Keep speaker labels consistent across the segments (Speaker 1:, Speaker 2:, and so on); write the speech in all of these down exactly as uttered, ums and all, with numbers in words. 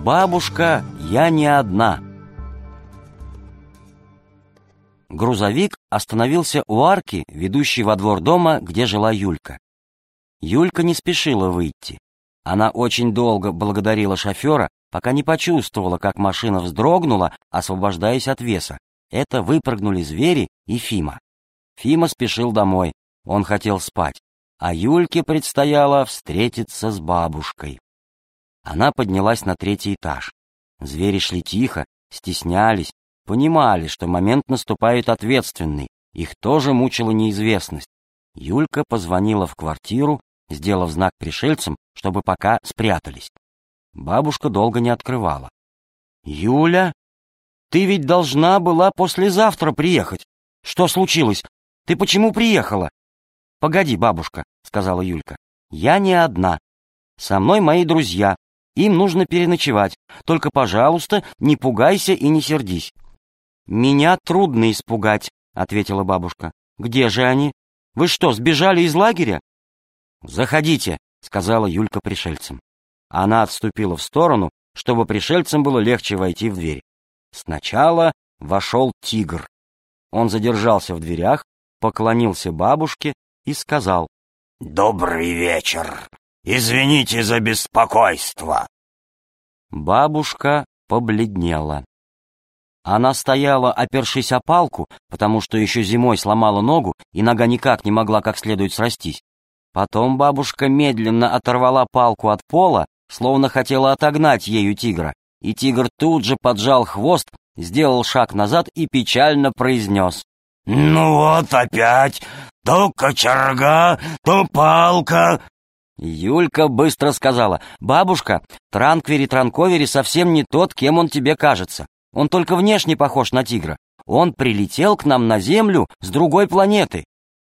Speaker 1: Бабушка, я не одна. Грузовик остановился у арки, ведущей во двор дома, где жила Юлька. Юлька не спешила выйти. Она очень долго благодарила шофера, пока не почувствовала, как машина вздрогнула, освобождаясь от веса. Это выпрыгнули звери и Фима. Фима спешил домой, он хотел спать, а Юльке предстояло встретиться с бабушкой. Она поднялась на третий этаж. Звери шли тихо, стеснялись, понимали, что момент наступает ответственный, их тоже мучила неизвестность. Юлька позвонила в квартиру, сделав знак пришельцам, чтобы пока спрятались. Бабушка долго не открывала. «Юля, ты ведь должна была послезавтра приехать. Что случилось? Ты почему приехала?» «Погоди, бабушка», — сказала Юлька, — «я не одна. Со мной мои друзья. Им нужно переночевать. Только, пожалуйста, не пугайся и не сердись». «Меня трудно испугать», — ответила бабушка. «Где же они? Вы что, сбежали из лагеря?» «Заходите», — сказала Юлька пришельцам. Она отступила в сторону, чтобы пришельцам было легче войти в дверь. Сначала вошел тигр. Он задержался в дверях, поклонился бабушке и сказал:
Speaker 2: «Добрый вечер. Извините за беспокойство».
Speaker 1: Бабушка побледнела. Она стояла, опершись о палку, потому что еще зимой сломала ногу, и нога никак не могла как следует срастись. Потом бабушка медленно оторвала палку от пола, словно хотела отогнать ею тигра, и тигр тут же поджал хвост, сделал шаг назад и печально произнес:
Speaker 2: «Ну вот опять, то кочерга, то палка».
Speaker 1: Юлька быстро сказала: «Бабушка, Транквери-Транковери совсем не тот, кем он тебе кажется. Он только внешне похож на тигра. Он прилетел к нам на Землю с другой планеты».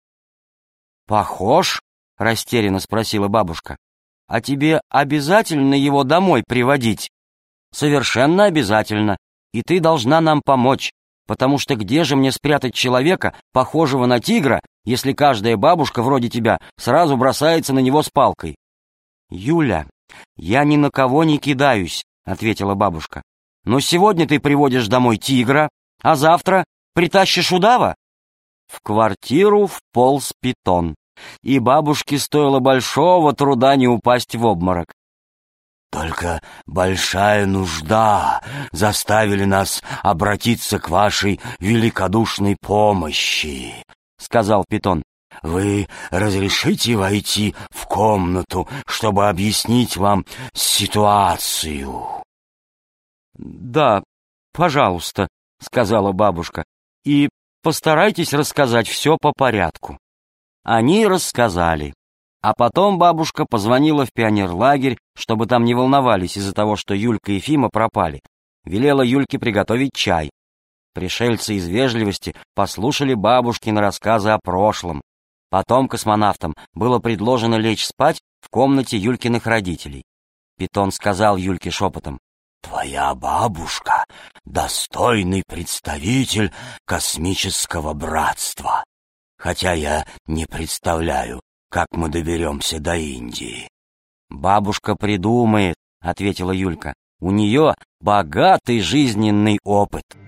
Speaker 1: «Похож?» — растерянно спросила бабушка. «А тебе обязательно его домой приводить?» «Совершенно обязательно. И ты должна нам помочь, потому что где же мне спрятать человека, похожего на тигра, если каждая бабушка вроде тебя сразу бросается на него с палкой?» «Юля, я ни на кого не кидаюсь», — ответила бабушка. «Но сегодня ты приводишь домой тигра, а завтра притащишь удава?» В квартиру вполз питон, и бабушке стоило большого труда не упасть в обморок.
Speaker 2: «Только большая нужда заставили нас обратиться к вашей великодушной помощи», — сказал питон. «Вы разрешите войти в комнату, чтобы объяснить вам ситуацию?»
Speaker 1: «Да, пожалуйста», — сказала бабушка, — «и постарайтесь рассказать все по порядку». Они рассказали. А потом бабушка позвонила в пионерлагерь, чтобы там не волновались из-за того, что Юлька и Фима пропали. Велела Юльке приготовить чай. Пришельцы из вежливости послушали бабушкины рассказы о прошлом. Потом космонавтам было предложено лечь спать в комнате Юлькиных родителей. Питон сказал Юльке шепотом:
Speaker 2: «Твоя бабушка — достойный представитель космического братства, хотя я не представляю, как мы доберемся до Индии».
Speaker 1: «Бабушка придумает», — ответила Юлька. «У нее богатый жизненный опыт».